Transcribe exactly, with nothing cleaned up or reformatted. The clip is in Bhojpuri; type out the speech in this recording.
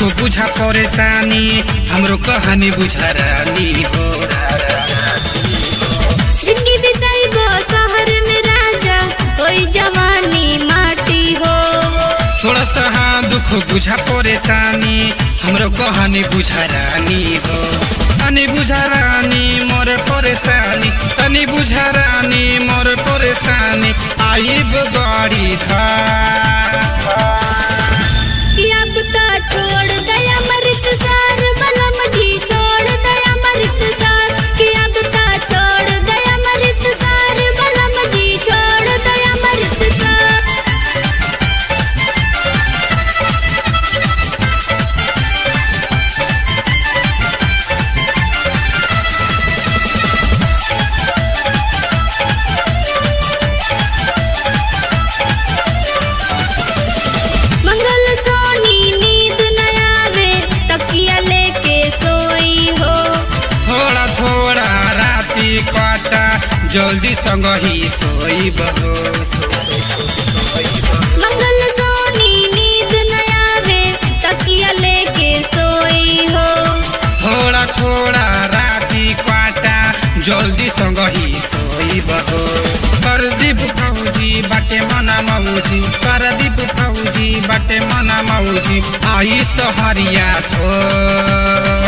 बुझा परेशानी हमरो कहानी बुझा रानी हो। जिंदगी बिताइबो शहर में राजा होई जवानी माटी हो। थोड़ा सा दुख बुझा परेशानी हमरो कहानी बुझा रानी हो। तनी बुझा रानी मोर परेशानी तनी बुझा रानी मोर परेशानी आइब गाड़ी धार कि अब तो छोड़ दया मृत सार बलम जी छोड़ दया मृत सार कि अब तो छोड़ दया मृत सार बलम जी छोड़ दया मृत सार। मंगल सोनी नींद न आवे तकिया लेके सोई हो। थोड़ा थोड़ा राती काटा जल्दी संग ही सोईब हो। मंगल सोनी नींद न आवे तकिया लेके सोई हो। थोड़ा थोड़ा राती काटा जल्दी संग ही सोईब हो। परदीप फौजी बाटे मना मौजी परदीप फौजी बाटे मना मौजी आई सहरिया सो।